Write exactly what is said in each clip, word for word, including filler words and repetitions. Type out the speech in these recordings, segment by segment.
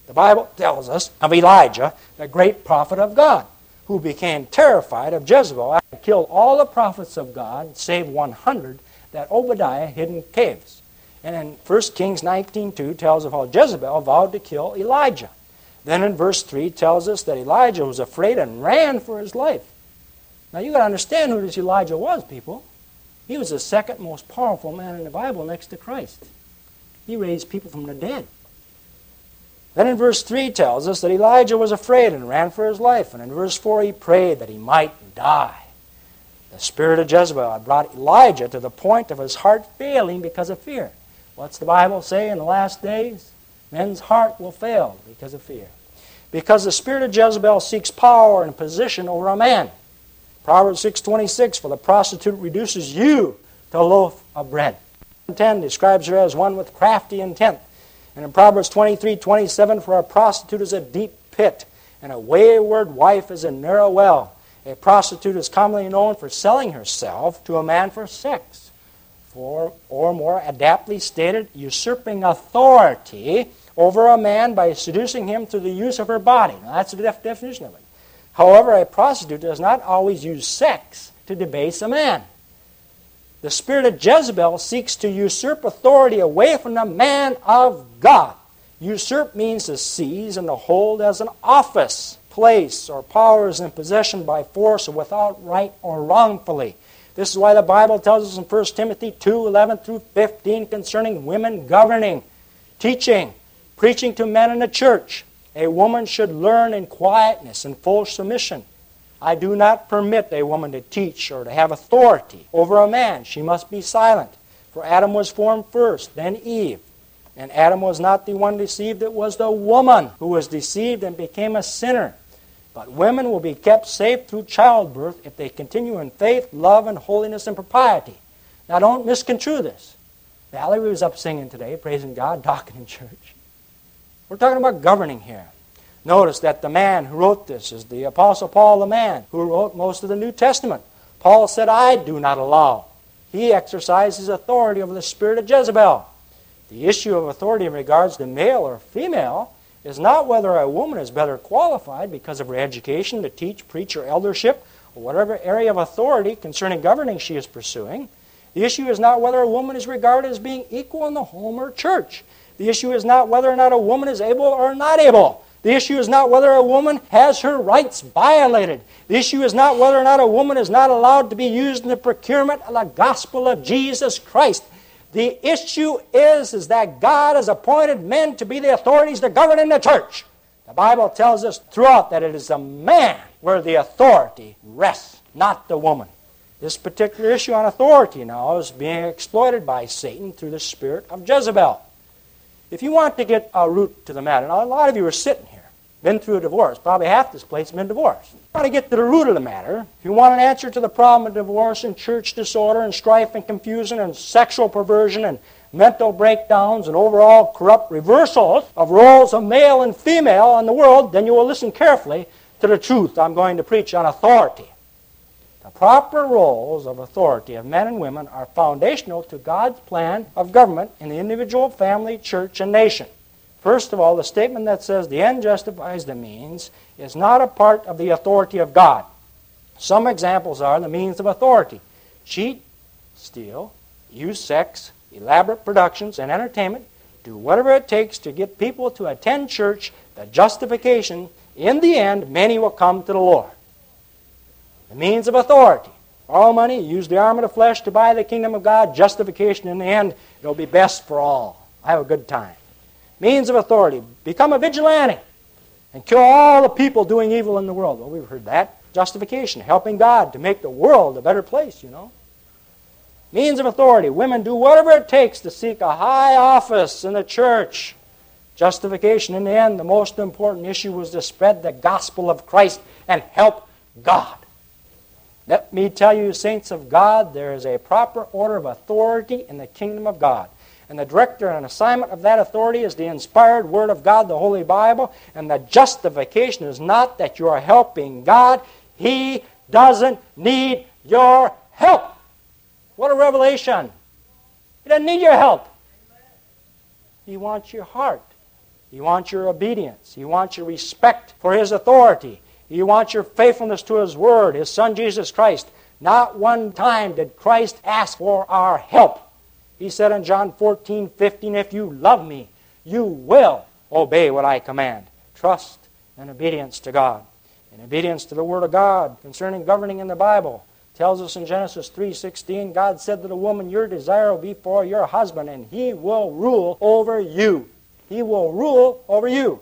The Bible tells us of Elijah, the great prophet of God, who became terrified of Jezebel after killed all the prophets of God, save one hundred that Obadiah hid in caves. And in First Kings nineteen two tells of how Jezebel vowed to kill Elijah. Then in verse three tells us that Elijah was afraid and ran for his life. Now you've got to understand who this Elijah was, people. He was the second most powerful man in the Bible next to Christ. He raised people from the dead. Then in verse three tells us that Elijah was afraid and ran for his life. And in verse four he prayed that he might die. The spirit of Jezebel had brought Elijah to the point of his heart failing because of fear. What's the Bible say in the last days? Men's heart will fail because of fear. Because the spirit of Jezebel seeks power and position over a man. Proverbs six twenty-six, for the prostitute reduces you to a loaf of bread. ten describes her as one with crafty intent. And in Proverbs twenty-three twenty-seven, for a prostitute is a deep pit, and a wayward wife is a narrow well. A prostitute is commonly known for selling herself to a man for sex. For, or more adaptly stated, usurping authority over a man by seducing him through the use of her body. Now that's the def- definition of it. However, a prostitute does not always use sex to debase a man. The spirit of Jezebel seeks to usurp authority away from the man of God. Usurp means to seize and to hold as an office, place, or powers in possession by force or without right or wrongfully. This is why the Bible tells us in First Timothy two eleven through fifteen concerning women governing, teaching, preaching to men in the church. A woman should learn in quietness and full submission. I do not permit a woman to teach or to have authority over a man. She must be silent. For Adam was formed first, then Eve. And Adam was not the one deceived, it was the woman who was deceived and became a sinner. But women will be kept safe through childbirth if they continue in faith, love, and holiness and propriety. Now don't misconstrue this. Valerie was up singing today, praising God, talking in church. We're talking about governing here. Notice that the man who wrote this is the Apostle Paul, the man who wrote most of the New Testament. Paul said, I do not allow. He exercises authority over the spirit of Jezebel. The issue of authority in regards to male or female is not whether a woman is better qualified because of her education to teach, preach, or eldership, or whatever area of authority concerning governing she is pursuing. The issue is not whether a woman is regarded as being equal in the home or church. The issue is not whether or not a woman is able or not able. The issue is not whether a woman has her rights violated. The issue is not whether or not a woman is not allowed to be used in the procurement of the gospel of Jesus Christ. The issue is, is that God has appointed men to be the authorities to govern in the church. The Bible tells us throughout that it is the man where the authority rests, not the woman. This particular issue on authority now is being exploited by Satan through the spirit of Jezebel. If you want to get a root to the matter, now a lot of you are sitting here, been through a divorce, probably half this place has been divorced. If you want to get to the root of the matter, if you want an answer to the problem of divorce and church disorder and strife and confusion and sexual perversion and mental breakdowns and overall corrupt reversals of roles of male and female in the world, then you will listen carefully to the truth I'm going to preach on authority. The proper roles of authority of men and women are foundational to God's plan of government in the individual, family, church, and nation. First of all, the statement that says the end justifies the means is not a part of the authority of God. Some examples are the means of authority: cheat, steal, use sex, elaborate productions, and entertainment, do whatever it takes to get people to attend church. The justification, in the end, many will come to the Lord. The means of authority: borrow money, use the arm of the flesh to buy the kingdom of God. Justification, in the end, it'll be best for all. Have a good time. Means of authority: become a vigilante and kill all the people doing evil in the world. Well, we've heard that. Justification: helping God to make the world a better place, you know. Means of authority: women do whatever it takes to seek a high office in the church. Justification: in the end, the most important issue was to spread the gospel of Christ and help God. Let me tell you, saints of God, there is a proper order of authority in the kingdom of God. And the director and assignment of that authority is the inspired Word of God, the Holy Bible. And the justification is not that you are helping God. He doesn't need your help. What a revelation. He doesn't need your help. He wants your heart. He wants your obedience. He wants your respect for His authority. He wants your faithfulness to His Word, His Son Jesus Christ. Not one time did Christ ask for our help. He said in John fourteen fifteen, if you love me, you will obey what I command. Trust and obedience to God. And obedience to the Word of God concerning governing in the Bible tells us in Genesis three sixteen, God said to the woman, your desire will be for your husband, and he will rule over you. He will rule over you.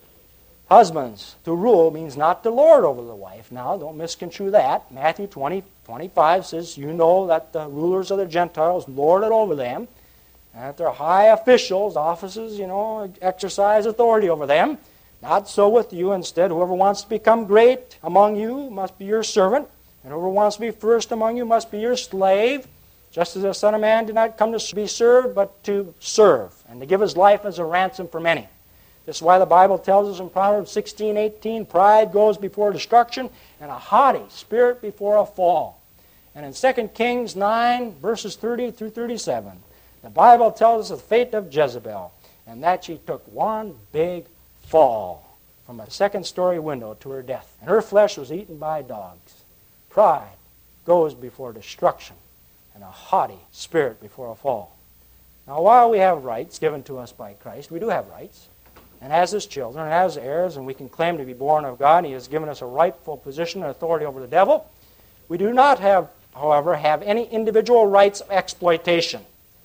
Husbands, to rule means not to lord over the wife. Now, don't misconstrue that. Matthew twenty twenty-five says, you know that the rulers of the Gentiles lord it over them, and that their high officials, offices, you know, exercise authority over them. Not so with you. Instead, whoever wants to become great among you must be your servant, and whoever wants to be first among you must be your slave, just as the Son of Man did not come to be served, but to serve, and to give His life as a ransom for many. This is why the Bible tells us in Proverbs sixteen eighteen, pride goes before destruction, and a haughty spirit before a fall. And in Second Kings nine, verses thirty through thirty-seven, the Bible tells us the fate of Jezebel, and that she took one big fall from a second-story window to her death, and her flesh was eaten by dogs. Pride goes before destruction, and a haughty spirit before a fall. Now, while we have rights given to us by Christ, we do have rights, and as His children, as heirs, and we can claim to be born of God, and He has given us a rightful position and authority over the devil. We do not have, however, have any individual rights of exploitation.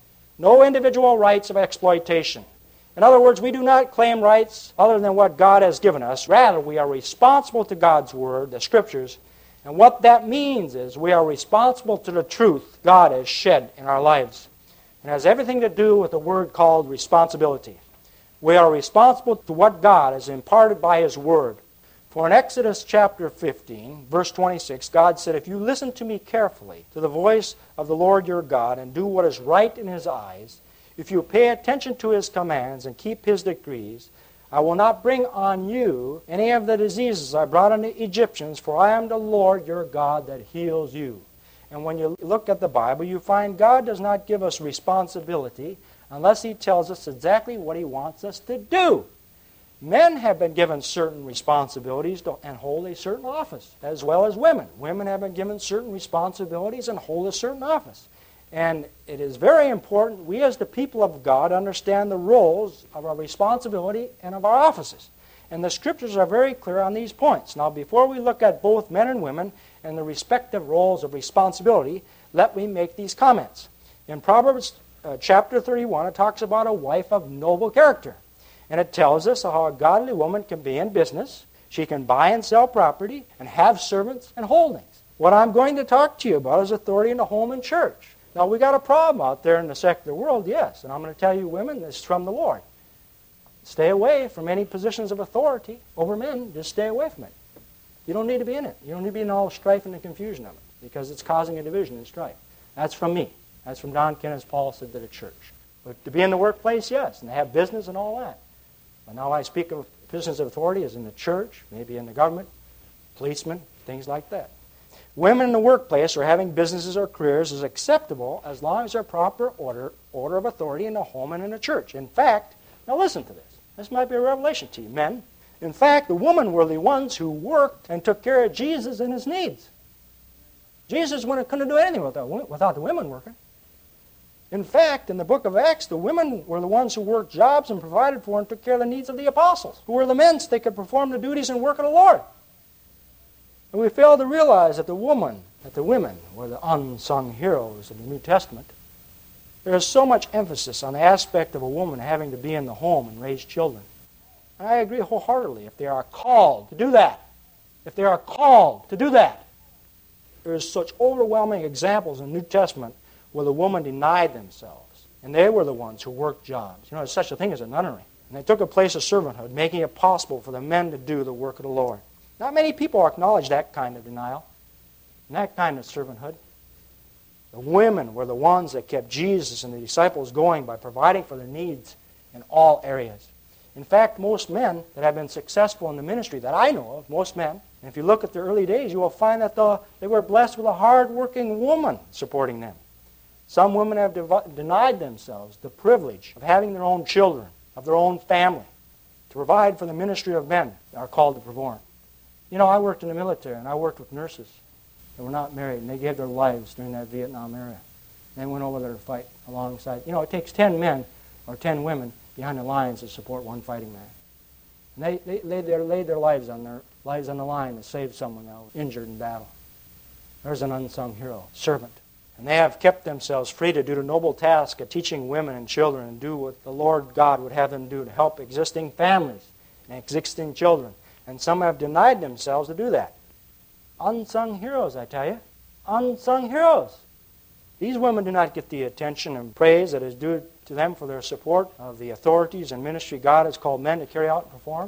No individual rights of exploitation. In other words, we do not claim rights other than what God has given us. Rather, we are responsible to God's Word, the Scriptures, and what that means is we are responsible to the truth God has shed in our lives. It has everything to do with the word called responsibility. We are responsible to what God has imparted by His Word. For in Exodus chapter fifteen, verse twenty-six, God said, if you listen to me carefully, to the voice of the Lord your God, and do what is right in His eyes, if you pay attention to His commands and keep His decrees, I will not bring on you any of the diseases I brought on the Egyptians, for I am the Lord your God that heals you. And when you look at the Bible, you find God does not give us responsibility unless He tells us exactly what He wants us to do. Men have been given certain responsibilities to, and hold a certain office, as well as women. Women have been given certain responsibilities and hold a certain office. And it is very important we as the people of God understand the roles of our responsibility and of our offices. And the Scriptures are very clear on these points. Now, before we look at both men and women and the respective roles of responsibility, let me make these comments. In Proverbs uh, chapter thirty-one, it talks about a wife of noble character. And it tells us how a godly woman can be in business. She can buy and sell property and have servants and holdings. What I'm going to talk to you about is authority in the home and church. Now, we got a problem out there in the secular world, yes. And I'm going to tell you, women, this is from the Lord. Stay away from any positions of authority over men. Just stay away from it. You don't need to be in it. You don't need to be in all the strife and the confusion of it, because it's causing a division and strife. That's from me. That's from Don Ken, as Paul said to the church. But to be in the workplace, yes, and to have business and all that. But now I speak of positions of authority as in the church, maybe in the government, policemen, things like that. Women in the workplace or having businesses or careers is acceptable as long as there's proper order, order of authority in the home and in the church. In fact, now listen to this. This might be a revelation to you, men. In fact, the women were the ones who worked and took care of Jesus and His needs. Jesus couldn't do anything without, without the women working. In fact, in the book of Acts, the women were the ones who worked jobs and provided for and took care of the needs of the apostles, who were the men so they could perform the duties and work of the Lord. And we fail to realize that the woman, that the women were the unsung heroes of the New Testament. There is so much emphasis on the aspect of a woman having to be in the home and raise children. And I agree wholeheartedly if they are called to do that. If they are called to do that. There is such overwhelming examples in the New Testament where the woman denied themselves. And they were the ones who worked jobs. You know, there's such a thing as a nunnery. And they took a place of servanthood, making it possible for the men to do the work of the Lord. Not many people acknowledge that kind of denial and that kind of servanthood. The women were the ones that kept Jesus and the disciples going by providing for their needs in all areas. In fact, most men that have been successful in the ministry that I know of, most men, and if you look at their early days, you will find that the, they were blessed with a hard-working woman supporting them. Some women have dev- denied themselves the privilege of having their own children, of their own family. provide for the ministry of men that are called to perform. You know, I worked in the military, and I worked with nurses that were not married, and they gave their lives during that Vietnam era. They went over there to fight alongside. You know, it takes ten men or ten women behind the lines to support one fighting man. And they, they laid, their, laid their lives on their lives on the line to save someone that was injured in battle. There's an unsung hero, servant. And they have kept themselves free to do the noble task of teaching women and children and do what the Lord God would have them do to help existing families and existing children. And some have denied themselves to do that. Unsung heroes, I tell you. Unsung heroes. These women do not get the attention and praise that is due to them for their support of the authorities and ministry God has called men to carry out and perform.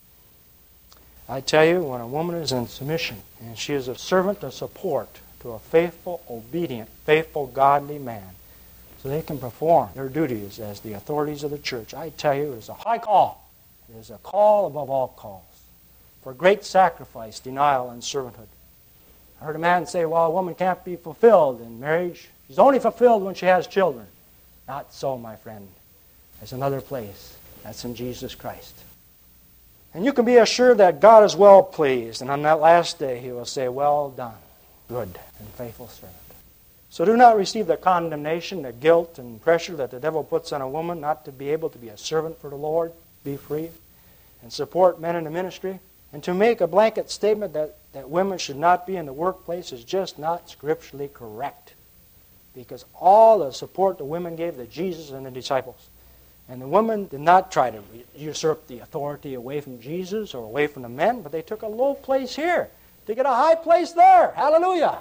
I tell you, when a woman is in submission and she is a servant of support to a faithful, obedient, faithful, godly man, so they can perform their duties as the authorities of the church, I tell you, it is a high call. It is a call above all calls for great sacrifice, denial, and servanthood. I heard a man say, well, a woman can't be fulfilled in marriage. She's only fulfilled when she has children. Not so, my friend. There's another place. That's in Jesus Christ. And you can be assured that God is well pleased, and on that last day He will say, well done, good and faithful servant. So do not receive the condemnation, the guilt, and pressure that the devil puts on a woman not to be able to be a servant for the Lord, be free, and support men in the ministry. And to make a blanket statement that, that women should not be in the workplace is just not scripturally correct. Because all the support the women gave to Jesus and the disciples. And the women did not try to usurp the authority away from Jesus or away from the men, but they took a low place here to get a high place there. Hallelujah.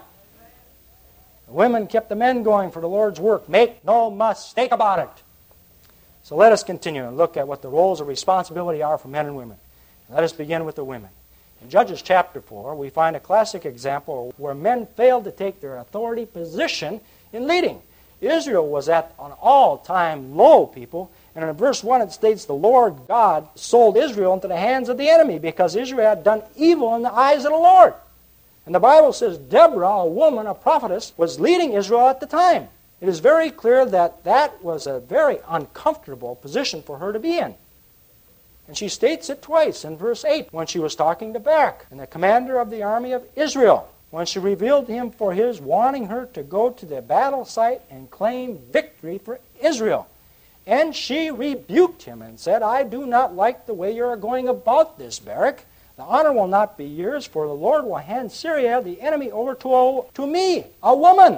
The women kept the men going for the Lord's work. Make no mistake about it. So let us continue and look at what the roles of responsibility are for men and women. Let us begin with the women. In Judges chapter four, we find a classic example where men failed to take their authority position in leading. Israel was at an all-time low, people. And in verse one it states, the Lord God sold Israel into the hands of the enemy because Israel had done evil in the eyes of the Lord. And the Bible says Deborah, a woman, a prophetess, was leading Israel at the time. It is very clear that that was a very uncomfortable position for her to be in. And she states it twice in verse eight when she was talking to Barak, and the commander of the army of Israel, when she revealed to him for his wanting her to go to the battle site and claim victory for Israel. And she rebuked him and said, I do not like the way you are going about this, Barak. The honor will not be yours, for the Lord will hand Syria, the enemy, over to, a, to me, a woman.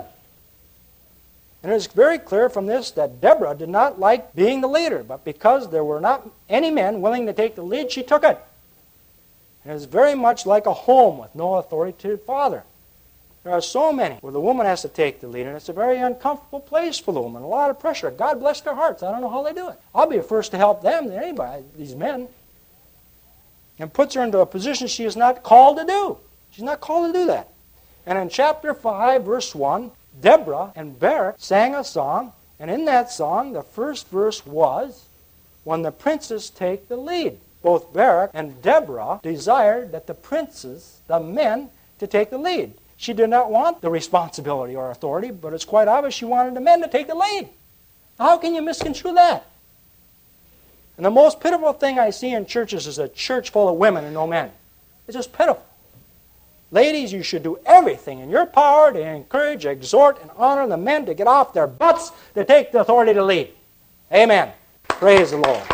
And it is very clear from this that Deborah did not like being the leader, but because there were not any men willing to take the lead, she took it. And it is very much like a home with no authoritative father. There are so many where the woman has to take the lead, and it's a very uncomfortable place for the woman, a lot of pressure. God bless their hearts. I don't know how they do it. I'll be the first to help them than anybody, these men. And puts her into a position she is not called to do. She's not called to do that. And in chapter five, verse one, Deborah and Barak sang a song, and in that song, the first verse was, when the princes take the lead. Both Barak and Deborah desired that the princes, the men, to take the lead. She did not want the responsibility or authority, but it's quite obvious she wanted the men to take the lead. How can you misconstrue that? And the most pitiful thing I see in churches is a church full of women and no men. It's just pitiful. Ladies, you should do everything in your power to encourage, exhort, and honor the men to get off their butts to take the authority to lead. Amen. Praise the Lord.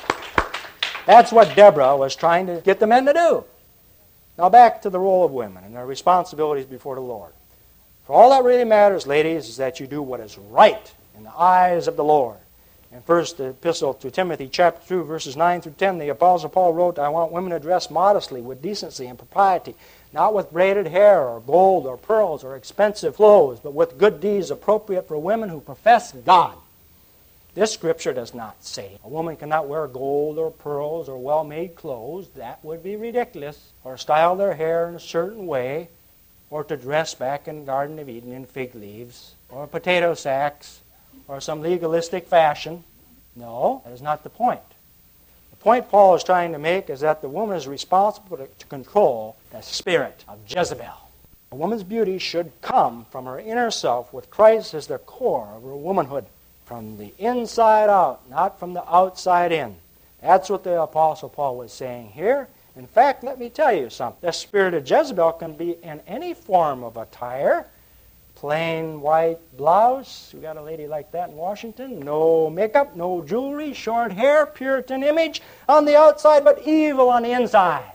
That's what Deborah was trying to get the men to do. Now back to the role of women and their responsibilities before the Lord. For all that really matters, ladies, is that you do what is right in the eyes of the Lord. In First Epistle to Timothy, chapter two, verses nine through ten, the Apostle Paul wrote, I want women to dress modestly, with decency and propriety, not with braided hair or gold or pearls or expensive clothes, but with good deeds appropriate for women who profess God. This scripture does not say a woman cannot wear gold or pearls or well-made clothes. That would be ridiculous. Or style their hair in a certain way, or to dress back in the Garden of Eden in fig leaves, or potato sacks, or some legalistic fashion. No, that is not the point. The point Paul is trying to make is that the woman is responsible to, to control the spirit of Jezebel. A woman's beauty should come from her inner self, with Christ as the core of her womanhood. From the inside out, not from the outside in. That's what the Apostle Paul was saying here. In fact, let me tell you something. The spirit of Jezebel can be in any form of attire. Plain white blouse. We got a lady like that in Washington. No makeup, no jewelry, short hair, Puritan image on the outside, but evil on the inside.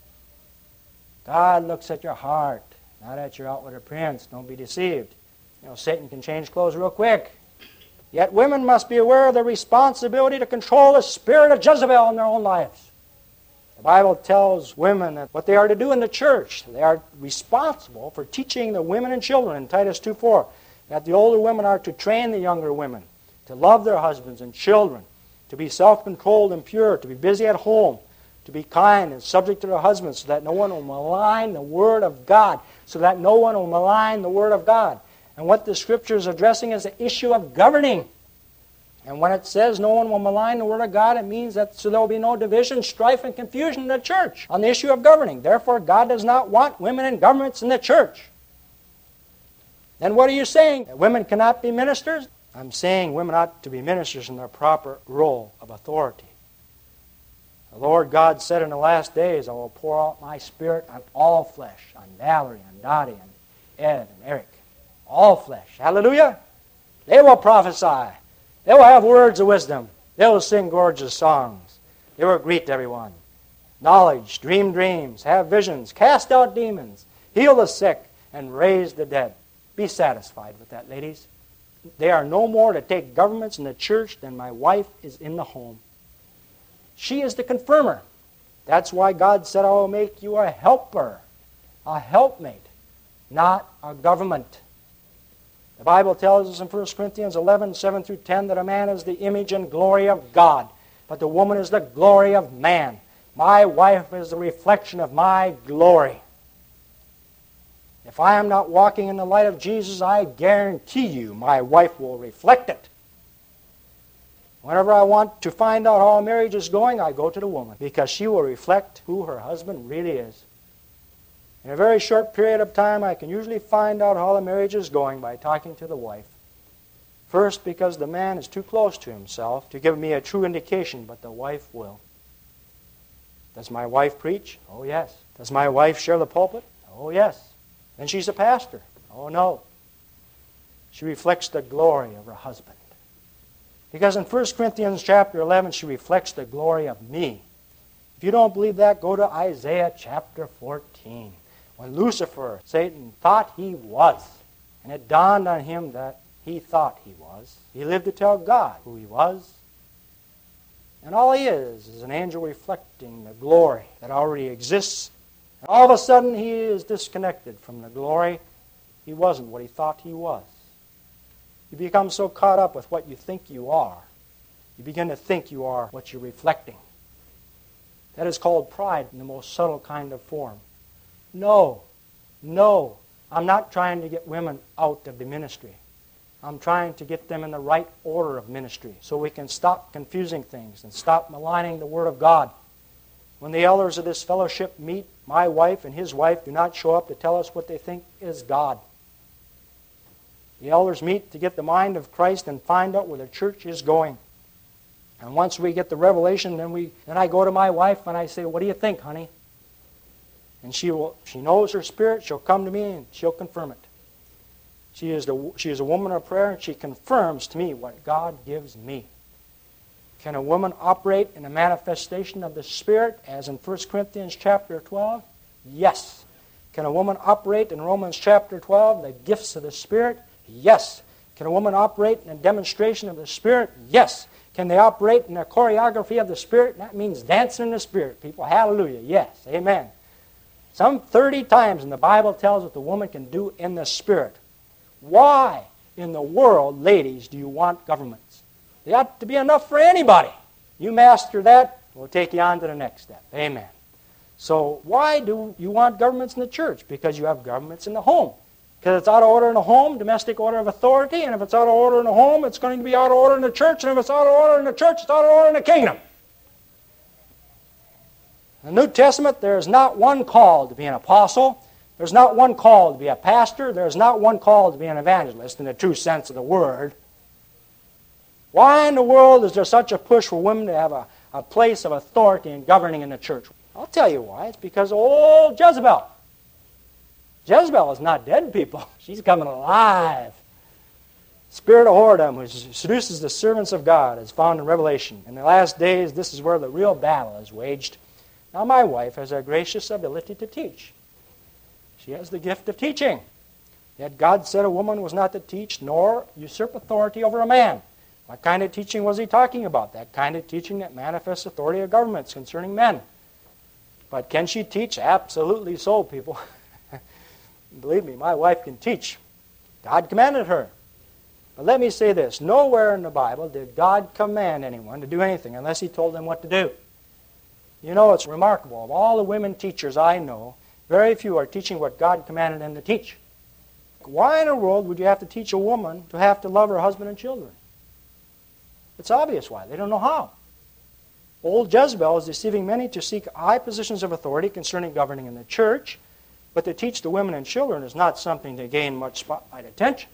God looks at your heart, not at your outward appearance. Don't be deceived. You know, Satan can change clothes real quick. Yet women must be aware of their responsibility to control the spirit of Jezebel in their own lives. The Bible tells women that what they are to do in the church. They are responsible for teaching the women and children in Titus two four that the older women are to train the younger women to love their husbands and children, to be self-controlled and pure, to be busy at home, to be kind and subject to their husbands so that no one will malign the Word of God, so that no one will malign the Word of God. And what the Scripture is addressing is the issue of governing. And when it says no one will malign the Word of God, it means that so there will be no division, strife, and confusion in the church on the issue of governing. Therefore, God does not want women in governments in the church. Then what are you saying? That women cannot be ministers? I'm saying women ought to be ministers in their proper role of authority. The Lord God said in the last days, I will pour out my Spirit on all flesh, on Valerie, on Dottie, and Ed, and Eric. All flesh. Hallelujah. They will prophesy. They will have words of wisdom. They will sing gorgeous songs. They will greet everyone. Knowledge, dream dreams, have visions, cast out demons, heal the sick, and raise the dead. Be satisfied with that, ladies. They are no more to take governments in the church than my wife is in the home. She is the confirmer. That's why God said, I will make you a helper, a helpmate, not a government. The Bible tells us in First Corinthians eleven, seven through ten, that a man is the image and glory of God, but the woman is the glory of man. My wife is the reflection of my glory. If I am not walking in the light of Jesus, I guarantee you my wife will reflect it. Whenever I want to find out how a marriage is going, I go to the woman, because she will reflect who her husband really is. In a very short period of time, I can usually find out how the marriage is going by talking to the wife. First, because the man is too close to himself to give me a true indication, but the wife will. Does my wife preach? Oh, yes. Does my wife share the pulpit? Oh, yes. Then she's a pastor? Oh, no. She reflects the glory of her husband. Because in First Corinthians chapter eleven, she reflects the glory of me. If you don't believe that, go to Isaiah chapter fourteen. When Lucifer, Satan, thought he was, and it dawned on him that he thought he was, he lived to tell God who he was. And all he is is an angel reflecting the glory that already exists. And all of a sudden he is disconnected from the glory. He wasn't what he thought he was. You become so caught up with what you think you are, you begin to think you are what you're reflecting. That is called pride in the most subtle kind of form. No, no, I'm not trying to get women out of the ministry. I'm trying to get them in the right order of ministry so we can stop confusing things and stop maligning the Word of God. When the elders of this fellowship meet, my wife and his wife do not show up to tell us what they think is God. The elders meet to get the mind of Christ and find out where the church is going. And once we get the revelation, then we then I go to my wife and I say, what do you think, honey? And she will she knows her spirit, she'll come to me and she'll confirm it. She is the she is a woman of prayer, and she confirms to me what God gives me. Can a woman operate in a manifestation of the Spirit, as in First Corinthians chapter twelve? Yes. Can a woman operate in Romans chapter twelve, the gifts of the Spirit? Yes. Can a woman operate in a demonstration of the Spirit? Yes. Can they operate in a choreography of the Spirit? That means dancing in the Spirit, people. Hallelujah. Yes. Amen. Some thirty times in the Bible tells what the woman can do in the Spirit. Why in the world, ladies, do you want governments? They ought to be enough for anybody. You master that, we'll take you on to the next step. Amen. So why do you want governments in the church? Because you have governments in the home. Because it's out of order in the home, domestic order of authority, and if it's out of order in the home, it's going to be out of order in the church, and if it's out of order in the church, it's out of order in the kingdom. In the New Testament, there is not one called to be an apostle. There's not one called to be a pastor. There's not one called to be an evangelist in the true sense of the word. Why in the world is there such a push for women to have a, a place of authority and governing in the church. I'll tell you why. It's because of old Jezebel. Jezebel is not dead, people. She's coming alive. Spirit of whoredom, which seduces the servants of God, is found in Revelation. In the last days, this is where the real battle is waged. Now, my wife has a gracious ability to teach. She has the gift of teaching. Yet God said a woman was not to teach nor usurp authority over a man. What kind of teaching was he talking about? That kind of teaching that manifests authority of governments concerning men. But can she teach? Absolutely so, people. Believe me, my wife can teach. God commanded her. But let me say this. Nowhere in the Bible did God command anyone to do anything unless he told them what to do. You know, it's remarkable. Of all the women teachers I know, very few are teaching what God commanded them to teach. Why in the world would you have to teach a woman to have to love her husband and children? It's obvious why. They don't know how. Old Jezebel is deceiving many to seek high positions of authority concerning governing in the church, but to teach the women and children is not something to gain much spotlight attention.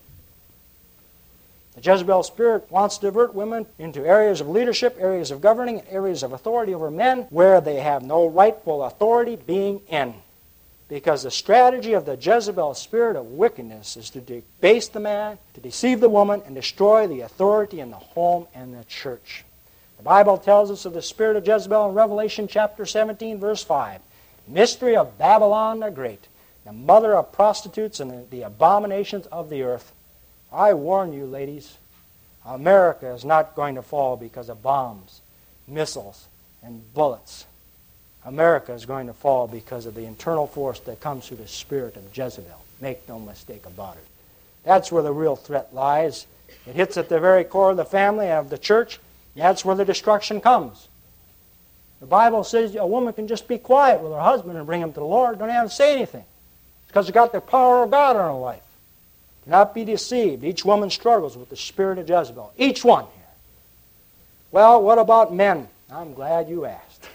The Jezebel spirit wants to divert women into areas of leadership, areas of governing, areas of authority over men where they have no rightful authority being in. Because the strategy of the Jezebel spirit of wickedness is to debase the man, to deceive the woman, and destroy the authority in the home and the church. The Bible tells us of the spirit of Jezebel in Revelation chapter seventeen, verse five. Mystery of Babylon the Great, the mother of prostitutes and the, the abominations of the earth. I warn you, ladies, America is not going to fall because of bombs, missiles, and bullets. America is going to fall because of the internal force that comes through the spirit of Jezebel. Make no mistake about it. That's where the real threat lies. It hits at the very core of the family and of the church. And that's where the destruction comes. The Bible says a woman can just be quiet with her husband and bring him to the Lord. Don't have to say anything. It's because she's got the power of God in her life. Do not be deceived. Each woman struggles with the spirit of Jezebel. Each one here. Well, what about men? I'm glad you asked.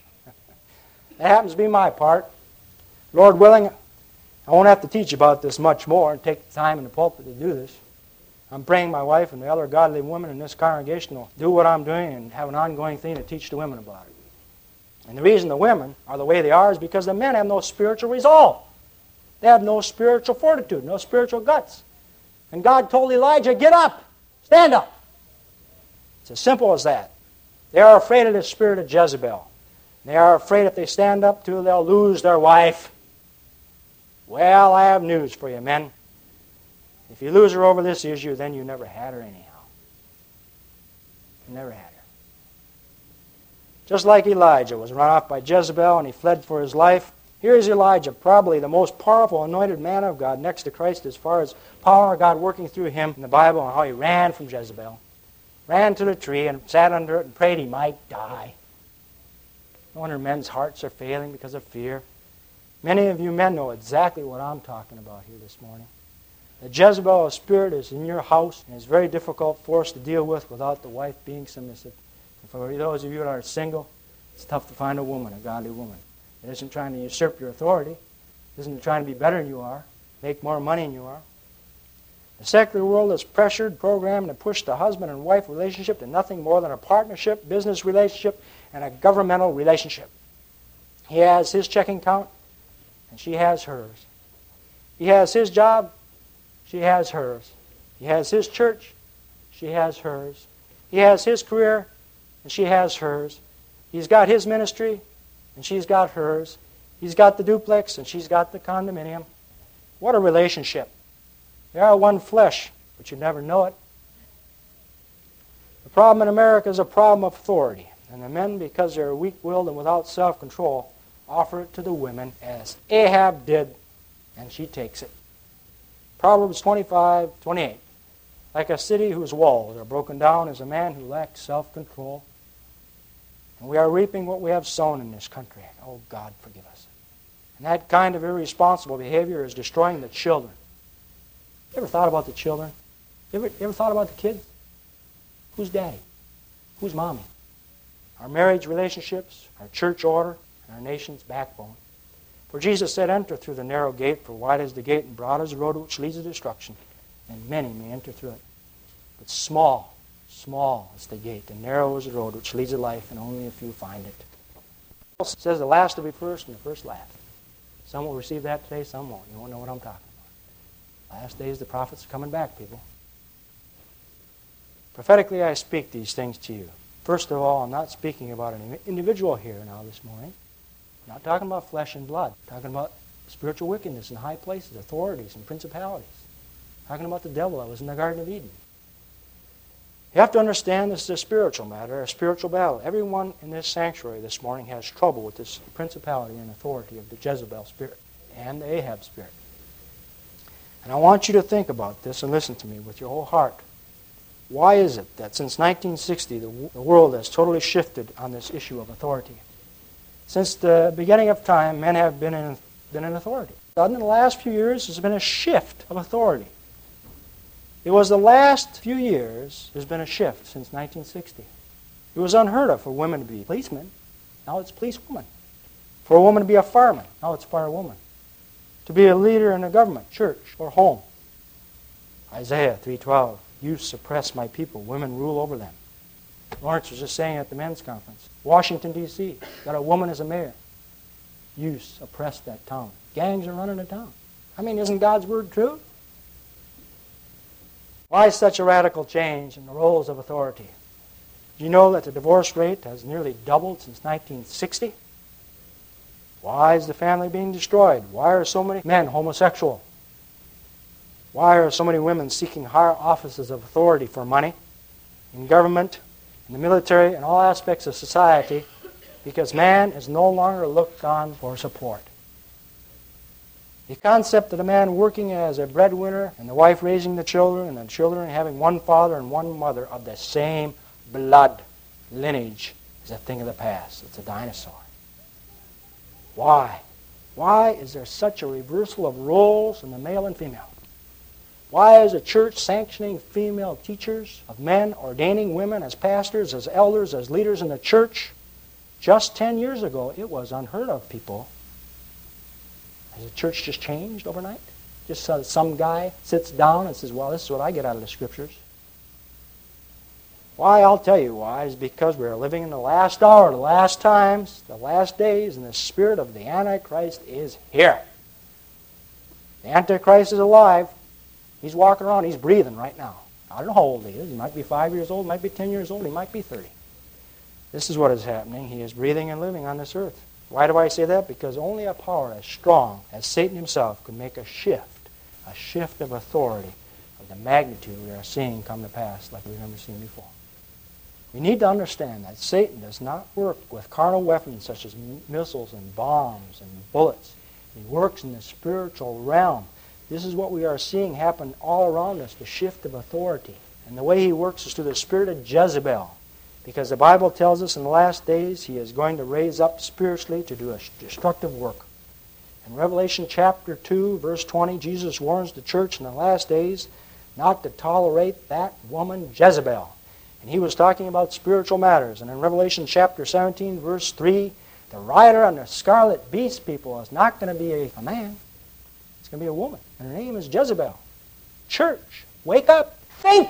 That happens to be my part. Lord willing, I won't have to teach about this much more and take the time in the pulpit to do this. I'm praying my wife and the other godly women in this congregation will do what I'm doing and have an ongoing thing to teach the women about it. And the reason the women are the way they are is because the men have no spiritual resolve. They have no spiritual fortitude, no spiritual guts. And God told Elijah, get up, stand up. It's as simple as that. They are afraid of the spirit of Jezebel. They are afraid if they stand up to, they'll lose their wife. Well, I have news for you, men. If you lose her over this issue, then you never had her anyhow. You never had her. Just like Elijah was run off by Jezebel and he fled for his life, here's Elijah, probably the most powerful anointed man of God next to Christ as far as power of God working through him in the Bible and how he ran from Jezebel. Ran to the tree and sat under it and prayed he might die. No wonder men's hearts are failing because of fear. Many of you men know exactly what I'm talking about here this morning. The Jezebel spirit is in your house and it's very difficult for us to deal with without the wife being submissive. And for those of you that are single, it's tough to find a woman, a godly woman. It isn't trying to usurp your authority. It isn't trying to be better than you are, make more money than you are. The secular world has pressured, programmed, and pushed the husband and wife relationship to nothing more than a partnership, business relationship, and a governmental relationship. He has his checking account, and she has hers. He has his job, she has hers. He has his church, she has hers. He has his career, and she has hers. He's got his ministry, and she's got hers. He's got the duplex, and she's got the condominium. What a relationship. They are one flesh, but you never know it. The problem in America is a problem of authority. And the men, because they're weak-willed and without self-control, offer it to the women as Ahab did, and she takes it. Proverbs twenty-five twenty-eight. Like a city whose walls are broken down is a man who lacks self-control. And we are reaping what we have sown in this country. Oh, God, forgive us. And that kind of irresponsible behavior is destroying the children. You ever thought about the children? You ever, you ever thought about the kids? Who's daddy? Who's mommy? Our marriage relationships, our church order, and our nation's backbone. For Jesus said, enter through the narrow gate, for wide is the gate and broad is the road which leads to destruction, and many may enter through it. But small Small is the gate, and narrow is the road which leads to life, and only a few find it. It says the last will be first, and the first last. Some will receive that today, some won't. You won't know what I'm talking about. Last days, the prophets are coming back, people. Prophetically, I speak these things to you. First of all, I'm not speaking about an individual here now this morning. I'm not talking about flesh and blood. I'm talking about spiritual wickedness in high places, authorities and principalities. I'm talking about the devil that was in the Garden of Eden. You have to understand this is a spiritual matter, a spiritual battle. Everyone in this sanctuary this morning has trouble with this principality and authority of the Jezebel spirit and the Ahab spirit. And I want you to think about this and listen to me with your whole heart. Why is it that since nineteen sixty the, the world has totally shifted on this issue of authority? Since the beginning of time, men have been in, been in authority. In the last few years, there's been a shift of authority. It was the last few years there's been a shift since nineteen sixty. It was unheard of for women to be policemen. Now it's policewoman. For a woman to be a fireman. Now it's firewoman. To be a leader in a government, church, or home. Isaiah three twelve. You suppress my people. Women rule over them. Lawrence was just saying at the men's conference. Washington, D C got a woman as a mayor. You suppress that town. Gangs are running the town. I mean, isn't God's word true? Why such a radical change in the roles of authority? Do you know that the divorce rate has nearly doubled since nineteen sixty? Why is the family being destroyed? Why are so many men homosexual? Why are so many women seeking higher offices of authority for money in government, in the military, and all aspects of society? Because man is no longer looked on for support. The concept of the man working as a breadwinner and the wife raising the children and the children having one father and one mother of the same blood lineage is a thing of the past. It's a dinosaur. Why? Why is there such a reversal of roles in the male and female? Why is the church sanctioning female teachers, of men ordaining women as pastors, as elders, as leaders in the church? Just ten years ago, it was unheard of, people. Has the church just changed overnight? Just so some guy sits down and says, well, this is what I get out of the Scriptures. Why? I'll tell you why. Is because we're living in the last hour, the last times, the last days, and the spirit of the Antichrist is here. The Antichrist is alive. He's walking around. He's breathing right now. I don't know how old he is. He might be five years old, might be ten years old, he might be thirty. This is what is happening. He is breathing and living on this earth. Why do I say that? Because only a power as strong as Satan himself could make a shift, a shift of authority of the magnitude we are seeing come to pass like we've never seen before. We need to understand that Satan does not work with carnal weapons such as missiles and bombs and bullets. He works in the spiritual realm. This is what we are seeing happen all around us, the shift of authority. And the way he works is through the spirit of Jezebel. Because the Bible tells us in the last days he is going to raise up spiritually to do a destructive work. In Revelation chapter two, verse twenty, Jesus warns the church in the last days not to tolerate that woman Jezebel. And he was talking about spiritual matters. And in Revelation chapter seventeen, verse three, the rider on the scarlet beast, people, is not going to be a, a man. It's going to be a woman. And her name is Jezebel. Church, wake up, think!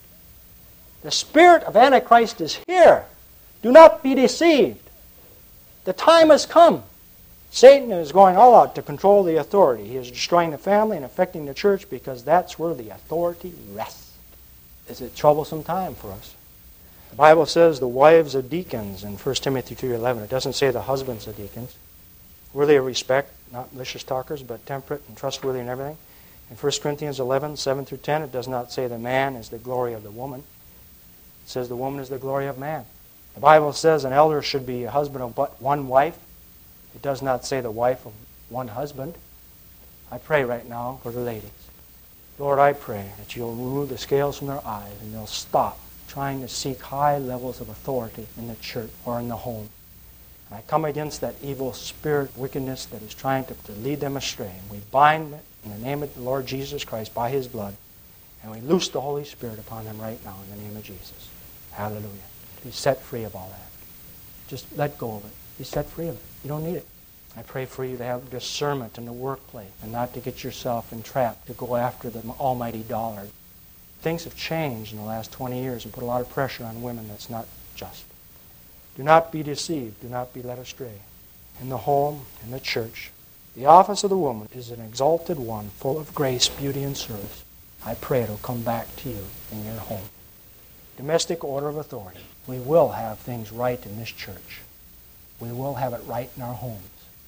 The spirit of Antichrist is here. Do not be deceived. The time has come. Satan is going all out to control the authority. He is destroying the family and affecting the church because that's where the authority rests. It's a troublesome time for us. The Bible says the wives of deacons in First Timothy three eleven. It doesn't say the husbands of deacons. Worthy of respect, not malicious talkers, but temperate and trustworthy in everything. In First Corinthians eleven, seven through ten, it does not say the man is the glory of the woman. It says the woman is the glory of man. The Bible says an elder should be a husband of but one wife. It does not say the wife of one husband. I pray right now for the ladies. Lord, I pray that you'll remove the scales from their eyes and they'll stop trying to seek high levels of authority in the church or in the home. And I come against that evil spirit, wickedness that is trying to, to lead them astray. And we bind it in the name of the Lord Jesus Christ by his blood. And we loose the Holy Spirit upon them right now in the name of Jesus. Hallelujah. Be set free of all that. Just let go of it. Be set free of it. You don't need it. I pray for you to have discernment in the workplace and not to get yourself entrapped to go after the almighty dollar. things have changed in the last twenty years and put a lot of pressure on women that's not just. Do not be deceived. Do not be led astray. In the home, in the church, the office of the woman is an exalted one, full of grace, beauty, and service. I pray it will come back to you in your home. Domestic order of authority. We will have things right in this church. We will have it right in our homes.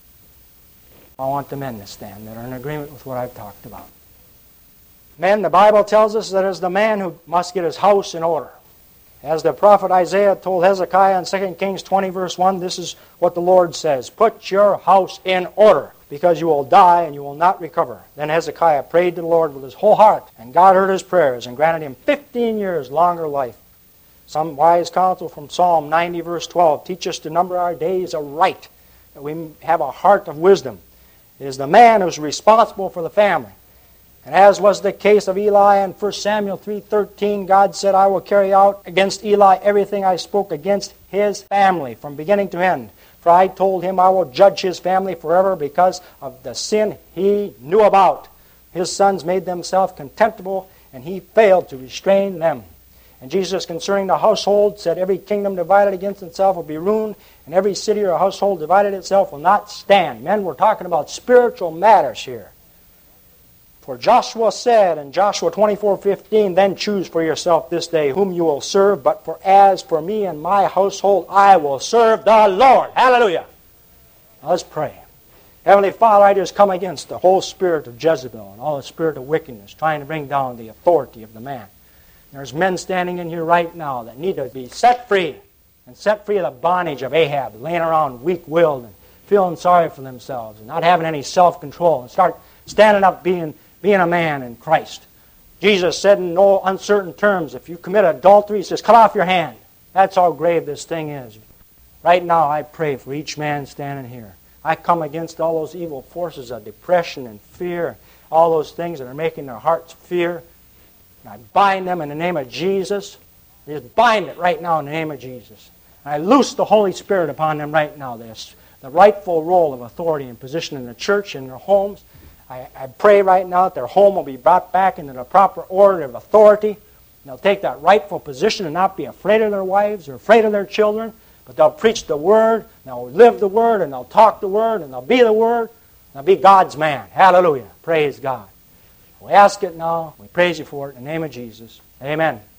I want the men to stand that are in agreement with what I've talked about. Men, the Bible tells us that it's the man who must get his house in order. As the prophet Isaiah told Hezekiah in Second Kings twenty, verse one, this is what the Lord says, "Put your house in order, because you will die and you will not recover." Then Hezekiah prayed to the Lord with his whole heart, and God heard his prayers and granted him fifteen years longer life. Some wise counsel from Psalm ninety, verse twelve, teach us to number our days aright, that we have a heart of wisdom. It is the man who's responsible for the family. And as was the case of Eli in First Samuel three thirteen, God said, "I will carry out against Eli everything I spoke against his family from beginning to end. For I told him I will judge his family forever because of the sin he knew about. His sons made themselves contemptible, and he failed to restrain them." And Jesus, concerning the household, said, "Every kingdom divided against itself will be ruined, and every city or household divided itself will not stand." Men, we're talking about spiritual matters here. For Joshua said in Joshua twenty-four fifteen, "Then choose for yourself this day whom you will serve, but for as for me and my household, I will serve the Lord." Hallelujah. Now let's pray. Heavenly Father, I just come against the whole spirit of Jezebel and all the spirit of wickedness, trying to bring down the authority of the man. There's men standing in here right now that need to be set free, and set free of the bondage of Ahab, laying around weak-willed and feeling sorry for themselves and not having any self-control, and start standing up being being a man in Christ. Jesus said in no uncertain terms, if you commit adultery, he says, cut off your hand. That's how grave this thing is. Right now, I pray for each man standing here. I come against all those evil forces of depression and fear, all those things that are making their hearts fear. And I bind them in the name of Jesus. Just bind it right now in the name of Jesus. And I loose the Holy Spirit upon them right now. This, the rightful role of authority and position in the church, in their homes. I, I pray right now that their home will be brought back into the proper order of authority. And they'll take that rightful position and not be afraid of their wives or afraid of their children, but they'll preach the Word, and they'll live the Word, and they'll talk the Word, and they'll be the Word, and they'll be God's man. Hallelujah. Praise God. We ask it now. We praise you for it in the name of Jesus. Amen.